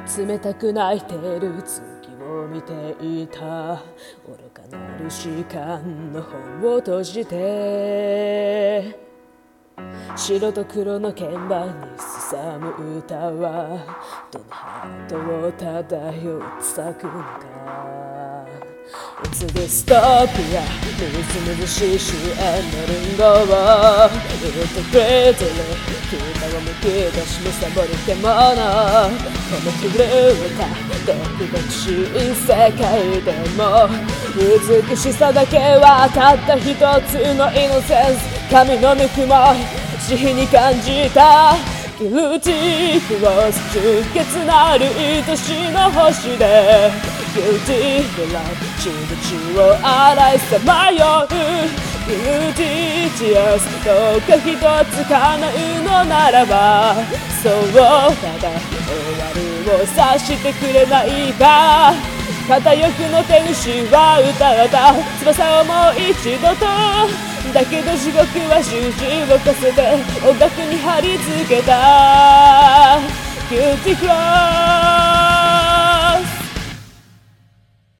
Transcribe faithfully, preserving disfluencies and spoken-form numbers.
冷たく泣いてる月を見ていた。愚かなる時間の本を閉じて、白と黒の鍵盤にすさむ歌はどのハートを漂って咲くのか。It's a dystopia みずみずしい終焉のリンゴを言ってくれてる。北を向き出しむさぼる獣、この震えた毒々しい世界でも美しさだけはたった一つのイノセンス。神のぬくもり慈悲に感じた。ギルティークロス純潔なる愛しの星でギルティーでラブ血の血を洗いさまよう。ギルティーチアスどうか一つ叶うのならば、そうただ終わりを察してくれないか。片翼の天使は歌った翼をもう一度と。だけど地獄は十字をかせて音楽に貼り付けた。 Beautiful